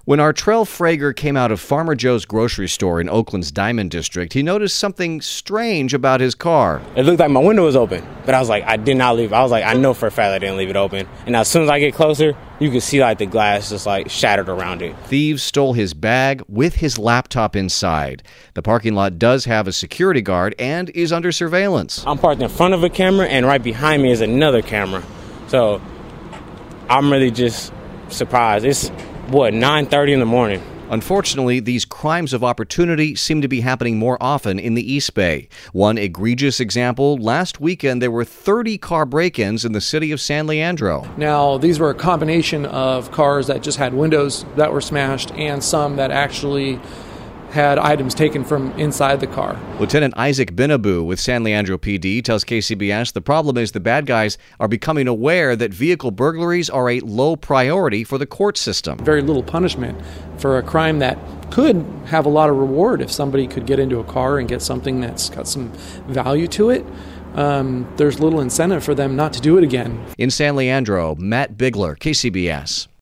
When Artrell Frager came out of Farmer Joe's grocery store in Oakland's Diamond District, he noticed something strange about his car. It looked like my window was open, but I was like, I did not leave. I was like, I know for a fact I didn't leave it open. And as soon as I get closer, you can see like the glass just like shattered around it. Thieves stole his bag with his laptop inside. The parking lot does have a security guard and is under surveillance. I'm parked in front of a camera, and right behind me is another camera. So I'm really just surprised. It's 9:30 in the morning. Unfortunately, these crimes of opportunity seem to be happening more often in the East Bay. One egregious example, last weekend there were 30 car break-ins in the city of San Leandro. Now, these were a combination of cars that just had windows that were smashed and some that actually had items taken from inside the car. Lieutenant Isaac Binabu with San Leandro PD tells KCBS the problem is the bad guys are becoming aware that vehicle burglaries are a low priority for the court system. Very little punishment for a crime that could have a lot of reward if somebody could get into a car and get something that's got some value to it. There's little incentive for them not to do it again. In San Leandro, Matt Bigler, KCBS.